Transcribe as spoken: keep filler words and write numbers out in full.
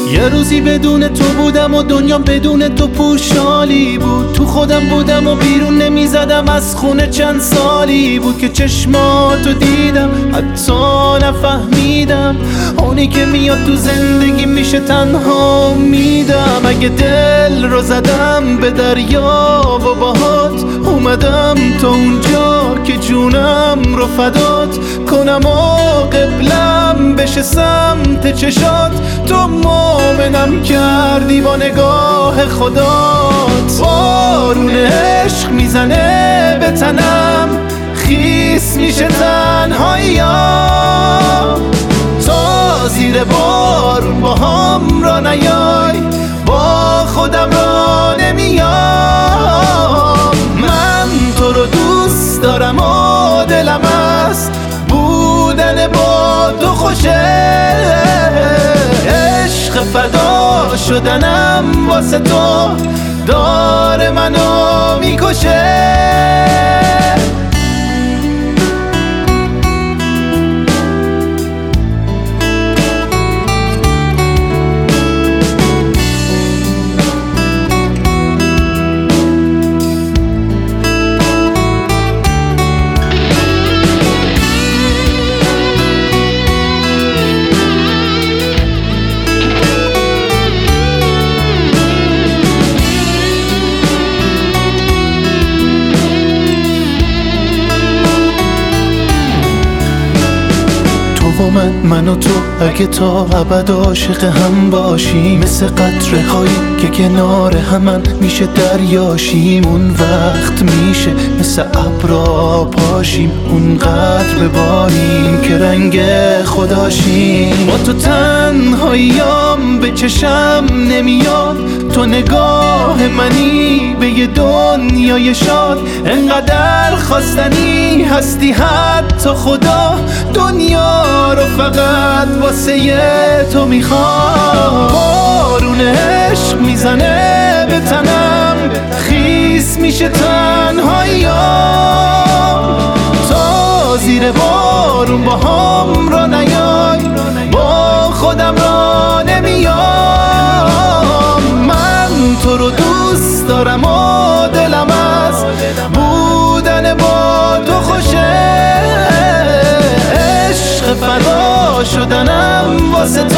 یه روزی بدون تو بودم و دنیا بدون تو پوشالی بود. تو خودم بودم و بیرون نمیزدم از خونه. چند سالی بود که چشماتو دیدم، حتی نفهمیدم اونی که میاد تو زندگی میشه تنها میدم. اگه دل رو زدم به دریا و باهات اومدم تا اونجا که جونم رو فدات کنم و قبلم بشه سمت چشات. تو مومنم کردی با نگاه خدات. بارون عشق میزنه به تنم، خیس میشه تنهاییام. تا زیر بارون با هم را نیای، با خودم را نمیام. من تو رو دوست دارم و دلم است بودن با تو خوشه. عشق فدا شدنم واسه تو داره منو میکشه. و من من و تو اگه تا ابد عاشق هم باشیم، مثل قطره هایی که کنار همن میشه دریاشیم. اون وقت میشه مثل ابرا پاشیم، اونقدر بباریم که رنگ خداشیم. با تو تنهاییام به چشم نمیاد، تو نگاه منی به یه دنیای شاد. انقدر خواستنی هستی حتی خدا دنیا رو فقط واسه تو میخواد. بارون عشق میزنه به تنم، خیس میشه تنهاییام. تا زیر بارون با هم را نیای، با خودم را نمیام. من تو رو دوست دارم و دلم است بودن با تو خوشه. عشق فدا شدنم واسه